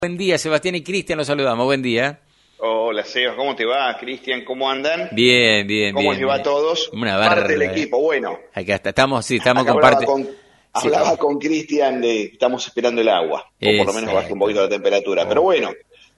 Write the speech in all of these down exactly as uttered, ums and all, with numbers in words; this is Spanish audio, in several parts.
Buen día, Sebastián y Cristian, los saludamos. Buen día. Hola, Sebas, ¿cómo te va? Cristian, ¿cómo andan? Bien, bien, ¿Cómo bien. les va bien. a todos? Una Parte del barba. equipo, bueno. Acá está, estamos, sí, estamos Acá con hablaba parte. con, Sí. hablaba con Cristian de que estamos esperando el agua, o por lo menos baje un Exacto. poquito la temperatura. Pero Oh. bueno,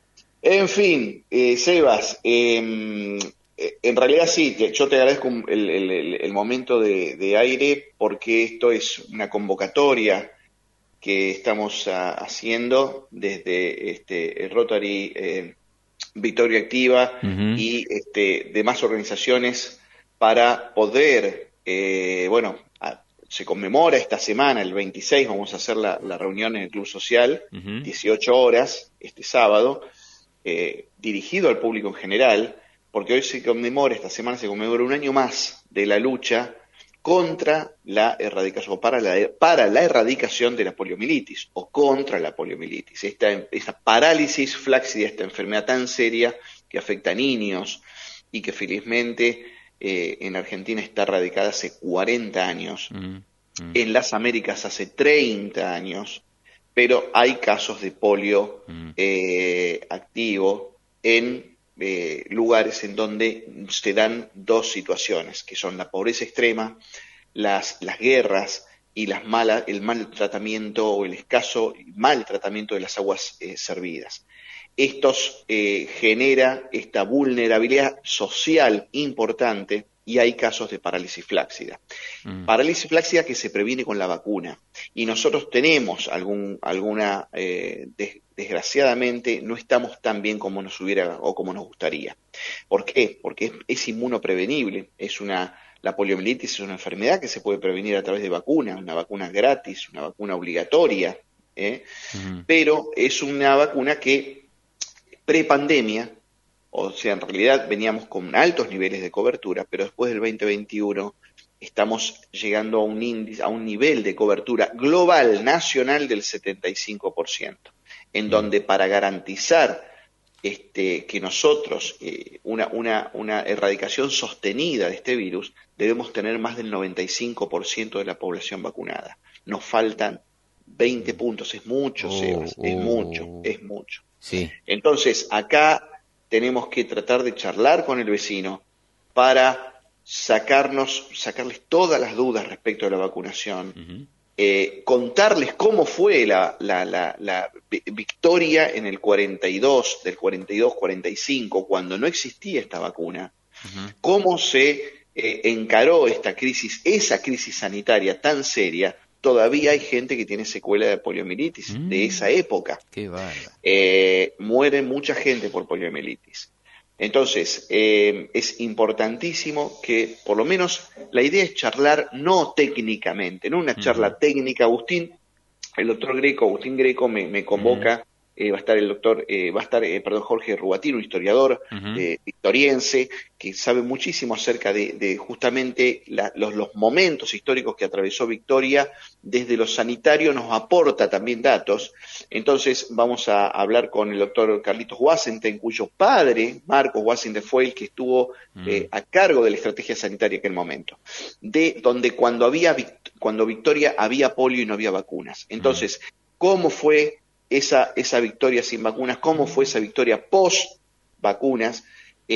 en fin, eh, Sebas, eh, en realidad sí, te- yo te agradezco el, el- el- el momento de, de aire porque esto es una convocatoria que estamos ah, haciendo desde este, el Rotary eh, Victoria Activa Ujú. y este, demás organizaciones para poder, eh, bueno, a- se conmemora esta semana, el veintiséis, vamos a hacer la, la reunión en el Club Social, Ujú. dieciocho horas, este sábado, eh, dirigido al público en general, porque hoy se conmemora, esta semana se conmemora un año más de la lucha contra la erradicación, o para la, para la erradicación de la poliomielitis, o contra la poliomielitis, esta, esta parálisis flácida, esta enfermedad tan seria que afecta a niños y que felizmente eh, en Argentina está erradicada hace cuarenta años, Mm, mm, en las Américas hace treinta años, pero hay casos de polio mm. eh, activo en eh, lugares en donde se dan dos situaciones, que son la pobreza extrema, las, las guerras y las malas, el mal tratamiento o el escaso mal tratamiento de las aguas eh, servidas. Estos eh, genera esta vulnerabilidad social importante y hay casos de parálisis flácida. Mm. Parálisis flácida que se previene con la vacuna. Y nosotros tenemos algún, alguna, eh, des, desgraciadamente, no estamos tan bien como nos hubiera o como nos gustaría. ¿Por qué? Porque es, es inmunoprevenible. Es una, la poliomielitis es una enfermedad que se puede prevenir a través de vacunas, una vacuna gratis, una vacuna obligatoria, ¿eh? Ujú. Pero es una vacuna que prepandemia, o sea, en realidad veníamos con altos niveles de cobertura, pero después del veinte veintiuno estamos llegando a un índice, a un nivel de cobertura global nacional del setenta y cinco por ciento, en Mm. donde para garantizar este, que nosotros, eh, una, una, una erradicación sostenida de este virus, debemos tener más del noventa y cinco por ciento de la población vacunada. Nos faltan veinte puntos, es mucho, Oh, Sebas, es mucho, oh. es mucho. Sí. Entonces, acá tenemos que tratar de charlar con el vecino para sacarnos, sacarles todas las dudas respecto a la vacunación, Ujú. eh, contarles cómo fue la, la, la, la victoria en el cuarenta y dos, del cuarenta y dos cuarenta y cinco, cuando no existía esta vacuna, Ujú. cómo se eh, encaró esta crisis, esa crisis sanitaria tan seria. Todavía hay gente que tiene secuela de poliomielitis de esa Mm. época. Qué bárbaro. Eh, muere mucha gente por poliomielitis. Entonces, eh, es importantísimo que, por lo menos, la idea es charlar no técnicamente, no una Ujú. charla técnica. Agustín, el doctor Greco, Agustín Greco me, me Ujú. convoca, eh, va a estar el doctor, eh, va a estar, eh, perdón, Jorge Rubatino, un historiador Ujú. eh, victoriense, que sabe muchísimo acerca de, de justamente la, los, los momentos históricos que atravesó Victoria. Desde lo sanitario nos aporta también datos. Entonces vamos a hablar con el doctor Carlitos Washington, cuyo padre, Marcos Washington, fue el que estuvo Mm. eh, a cargo de la estrategia sanitaria en aquel momento, de donde cuando había cuando Victoria había polio y no había vacunas. Mm. Entonces, ¿cómo fue esa, esa victoria sin vacunas? ¿Cómo fue esa victoria post vacunas?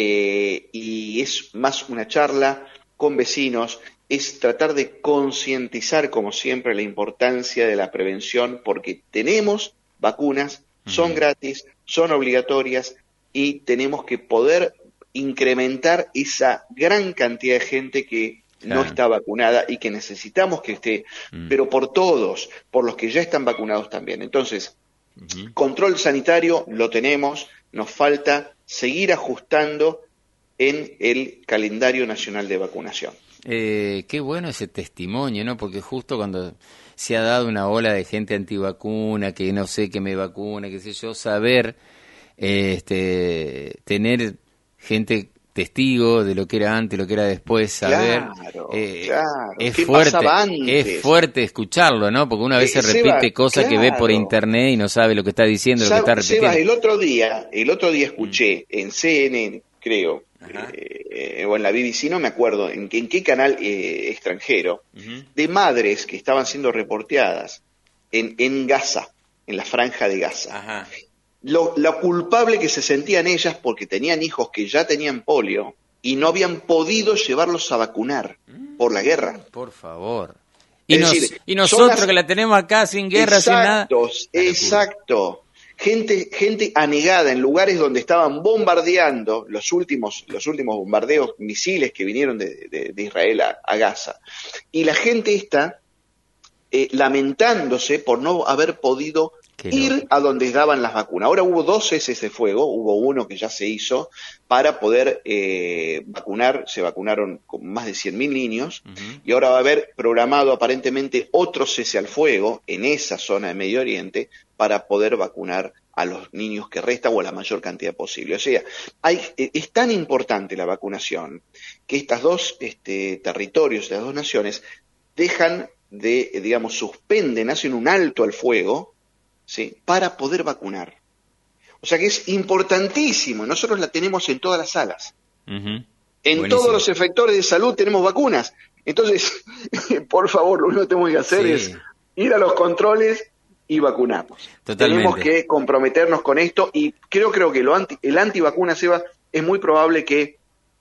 Eh, y es más una charla con vecinos, es tratar de concientizar, como siempre, la importancia de la prevención, porque tenemos vacunas, son Ujú. gratis, son obligatorias y tenemos que poder incrementar esa gran cantidad de gente que no Claro. está vacunada y que necesitamos que esté, Mm. pero por todos, por los que ya están vacunados también. Entonces, Ujú. control sanitario lo tenemos, nos falta seguir ajustando en el calendario nacional de vacunación. Eh, qué bueno ese testimonio, ¿no? Porque justo cuando se ha dado una ola de gente antivacuna, que no sé qué me vacuna, qué sé yo, saber, eh, este, tener gente testigo de lo que era antes, lo que era después, saber, Claro, eh, claro. es ¿Qué fuerte, pasaba es antes? fuerte escucharlo, ¿no? Porque una vez se Eh, Seba, repite cosas que ve por claro. internet y no sabe lo que está diciendo, lo que está Sab- Sebas, repitiendo. el otro día, el otro día Mm. escuché en C N N, creo, Ajá. eh, o en la B B C, no me acuerdo en, en qué canal eh, extranjero, Ujú. de madres que estaban siendo reporteadas en, en Gaza, en la franja de Gaza. Ajá. lo, lo culpable que se sentían ellas porque tenían hijos que ya tenían polio y no habían podido llevarlos a vacunar por la guerra. Por favor. Y, nos, decir, y nosotros las... que la tenemos acá sin guerra, exacto, sin nada. Exacto. Gente, gente anegada en lugares donde estaban bombardeando los últimos, los últimos bombardeos, misiles que vinieron de, de, de Israel a, a Gaza. Y la gente está eh, lamentándose por no haber podido Qué ir loco. a donde daban las vacunas. Ahora hubo dos ceses de fuego, hubo uno que ya se hizo para poder eh, vacunar, se vacunaron con más de cien mil niños, uh-huh. y ahora va a haber programado aparentemente otro cese al fuego en esa zona de Medio Oriente para poder vacunar a los niños que restan o a la mayor cantidad posible. O sea, hay, es tan importante la vacunación que estos dos este, territorios, las dos naciones, dejan de, digamos, suspenden, hacen un alto al fuego, ¿sí?, para poder vacunar. O sea que es importantísimo, nosotros la tenemos en todas las salas. Uh-huh. En Buenísimo. Todos los efectores de salud tenemos vacunas. Entonces, por favor, lo único que tenemos que hacer sí. es ir a los controles y vacunarnos. Totalmente. Tenemos que comprometernos con esto y creo, creo que lo anti, el antivacuna, Seba, es muy probable que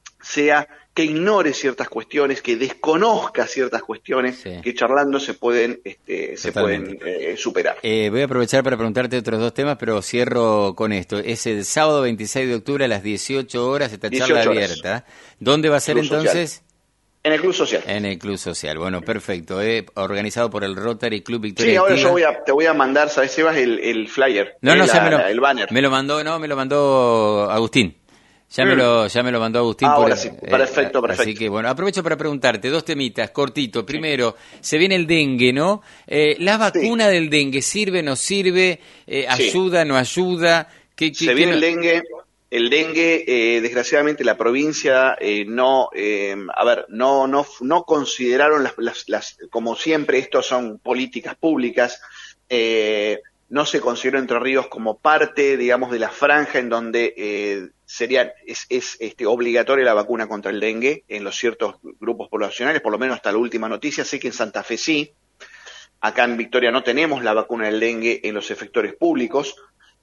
sea que ignore ciertas cuestiones, que desconozca ciertas cuestiones sí. que charlando se pueden este, se pueden eh, superar. Eh, voy a aprovechar para preguntarte otros dos temas, pero cierro con esto. Es el sábado veintiséis de octubre a las dieciocho horas, esta charla abierta. ¿Dónde va a ser Club entonces? Social. En el Club Social. En el Club Social, bueno, perfecto. Eh, organizado por el Rotary Club Victoria. Sí, ahora Activa. yo voy a, te voy a mandar, ¿sabes, Sebas? El, el flyer, no, no, el, ya me lo, el banner. Me lo mandó, no, me lo mandó Agustín. Ya mm. me lo ya me lo mandó Agustín. Ahora por, sí, perfecto, eh, perfecto. Así que bueno, aprovecho para preguntarte dos temitas, cortito. Primero, sí. se viene el dengue, ¿no? Eh, ¿La vacuna sí. del dengue sirve, no sirve? Eh, ¿Ayuda, sí. no ayuda? ¿Qué, qué, se viene qué... el dengue... El dengue, eh, desgraciadamente, la provincia eh, no, eh, a ver, no, no, no consideraron las, las, las, como siempre, estos son políticas públicas, eh, no se consideró Entre Ríos como parte, digamos, de la franja en donde eh, sería, es, es este, obligatoria la vacuna contra el dengue en los ciertos grupos poblacionales, por lo menos hasta la última noticia. Sé que en Santa Fe sí, acá en Victoria no tenemos la vacuna del dengue en los efectores públicos.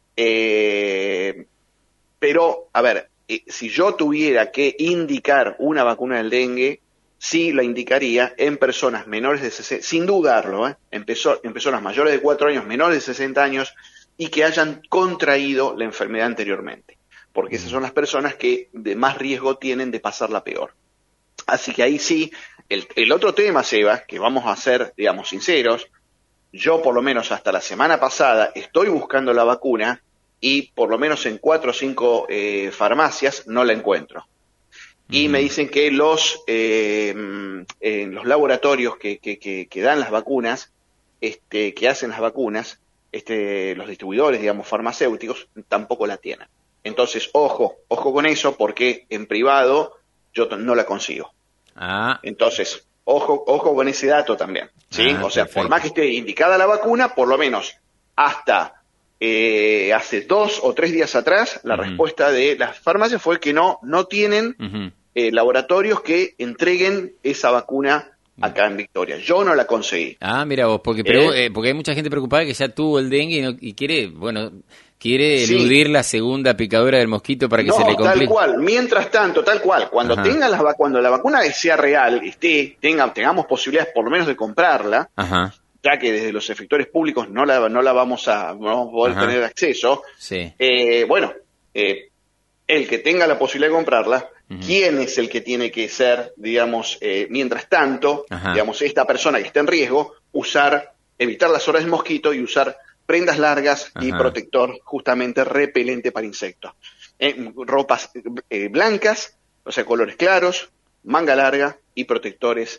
Eh, Pero, a ver, eh, si yo tuviera que indicar una vacuna del dengue, sí la indicaría en personas menores de sesenta, sin dudarlo, ¿eh? en, peso, en personas mayores de cuatro años, menores de sesenta años, y que hayan contraído la enfermedad anteriormente, porque esas son las personas que de más riesgo tienen de pasarla peor. Así que ahí sí, el, el otro tema, Seba, que vamos a ser, digamos, sinceros, yo por lo menos hasta la semana pasada estoy buscando la vacuna, y por lo menos en cuatro o cinco eh, farmacias no la encuentro. Y uh-huh. me dicen que los, eh, eh, los laboratorios que, que, que, que dan las vacunas, este, que hacen las vacunas, este, los distribuidores, digamos, farmacéuticos, tampoco la tienen. Entonces, ojo, ojo con eso, porque en privado yo no la consigo. Ah. Entonces, ojo, ojo con ese dato también, ¿sí? Ah, o sea, perfecto. Por más que esté indicada la vacuna, por lo menos hasta... Eh, hace dos o tres días atrás, la uh-huh. respuesta de las farmacias fue que no, no tienen uh-huh. eh, laboratorios que entreguen esa vacuna acá en Victoria. Yo no la conseguí. Ah, mira vos, porque, eh, eh, porque hay mucha gente preocupada que ya tuvo el dengue y, no, y quiere, bueno, quiere sí. eludir la segunda picadura del mosquito para que no, se le complique. Tal cual, mientras tanto, tal cual, cuando Ajá. tengan las cuando la vacuna sea real, esté, tenga, tengamos posibilidades por lo menos de comprarla, Ajá. ya que desde los efectores públicos no la, no la vamos a, no vamos a poder Ajá. tener acceso, sí. eh, bueno, eh, el que tenga la posibilidad de comprarla, uh-huh. ¿quién es el que tiene que ser, digamos, eh, mientras tanto, Ajá. digamos, esta persona que está en riesgo, usar, evitar las horas del mosquito y usar prendas largas Ajá. y protector justamente repelente para insectos? Eh, ropas eh, blancas, o sea, colores claros, manga larga y protectores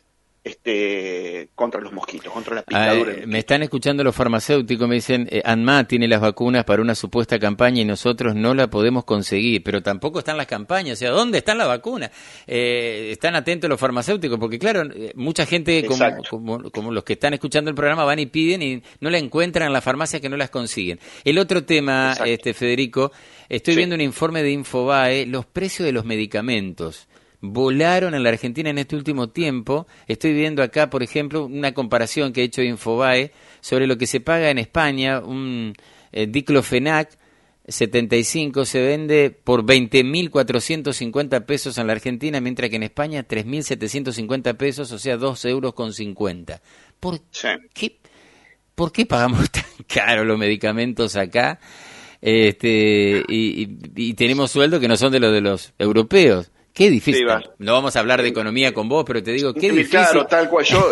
este contra los mosquitos, contra la picadura. Ah, me están escuchando los farmacéuticos, me dicen, eh, ANMA tiene las vacunas para una supuesta campaña y nosotros no la podemos conseguir, pero tampoco están las campañas, o sea, ¿dónde están las vacunas? Eh, están atentos los farmacéuticos, porque claro, eh, mucha gente como, como, como los que están escuchando el programa van y piden y no la encuentran en las farmacias, que no las consiguen. El otro tema, Exacto. este Federico, estoy sí. viendo un informe de Infobae, los precios de los medicamentos volaron en la Argentina en este último tiempo. Estoy viendo acá, por ejemplo, una comparación que ha hecho Infobae sobre lo que se paga en España, un eh, diclofenac, setenta y cinco se vende por veinte mil cuatrocientos cincuenta pesos en la Argentina, mientras que en España tres mil setecientos cincuenta pesos, o sea, dos euros con cincuenta. ¿Por Sí. qué, ¿Por qué pagamos tan caro los medicamentos acá? Este, y, y, y tenemos sueldos que no son de los de los europeos. Qué difícil. Sí, va. No vamos a hablar de economía con vos, pero te digo, qué difícil. Claro, tal cual. Yo,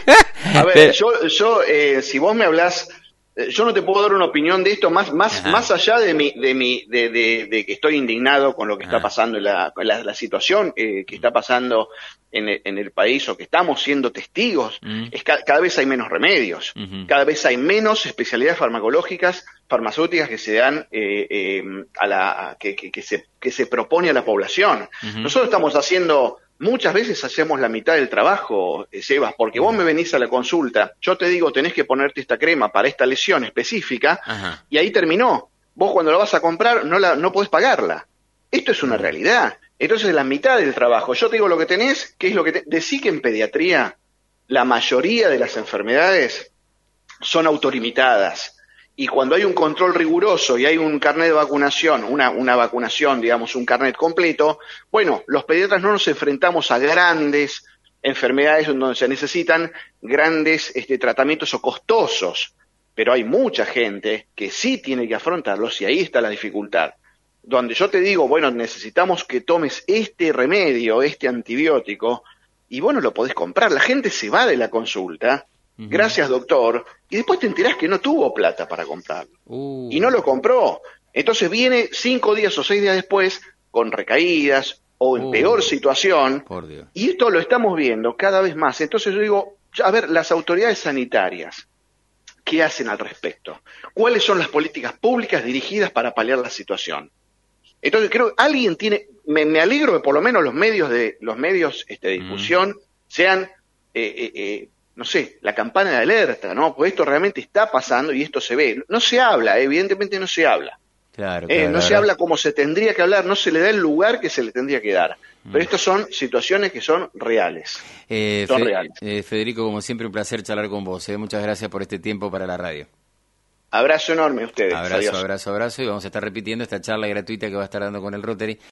a ver, pero, yo, yo eh, si vos me hablás, yo no te puedo dar una opinión de esto más más más allá de mi de mi de, de, de que estoy indignado con lo que Ajá. está pasando en la, la, la situación eh, que está pasando en el, en el país, o que estamos siendo testigos. Uh-huh. Es ca- cada vez hay menos remedios, uh-huh. cada vez hay menos especialidades farmacológicas, farmacéuticas que se dan eh, eh, a la que, que, que se que se propone a la población. Uh-huh. Nosotros estamos haciendo Muchas veces hacemos la mitad del trabajo, Sebas, porque vos me venís a la consulta, yo te digo, tenés que ponerte esta crema para esta lesión específica, Ajá. y ahí terminó. Vos cuando la vas a comprar no la no podés pagarla. Esto es una Ajá. realidad. Entonces la mitad del trabajo. Yo te digo lo que tenés, que es lo que te... Decí que en pediatría la mayoría de las enfermedades son autolimitadas. Y cuando hay un control riguroso y hay un carnet de vacunación, una, una vacunación, digamos, un carnet completo, bueno, los pediatras no nos enfrentamos a grandes enfermedades donde se necesitan grandes este, tratamientos o costosos, pero hay mucha gente que sí tiene que afrontarlos y ahí está la dificultad. Donde yo te digo, bueno, necesitamos que tomes este remedio, este antibiótico, y vos no lo podés comprar. La gente se va de la consulta, uh-huh. gracias doctor, y después te enterás que no tuvo plata para comprarlo. Uh. Y no lo compró. Entonces viene cinco días o seis días después con recaídas o en uh. peor situación. Por Dios. Y esto lo estamos viendo cada vez más. Entonces yo digo, a ver, las autoridades sanitarias, ¿qué hacen al respecto? ¿Cuáles son las políticas públicas dirigidas para paliar la situación? Entonces creo que alguien tiene, me, me alegro que por lo menos los medios de los medios este, de difusión mm. sean, eh, eh, eh, no sé, la campana de alerta, ¿no? Porque esto realmente está pasando y esto se ve. No se habla, evidentemente no se habla. Claro, eh, claro, no claro. se habla como se tendría que hablar, no se le da el lugar que se le tendría que dar. Mm. Pero estas son situaciones que son reales. Eh, son Fe- reales. Eh, Federico, como siempre, un placer charlar con vos. Eh. Muchas gracias por este tiempo para la radio. Abrazo enorme a ustedes. Abrazo, Adiós. abrazo, abrazo. Y vamos a estar repitiendo esta charla gratuita que va a estar dando con el Rotary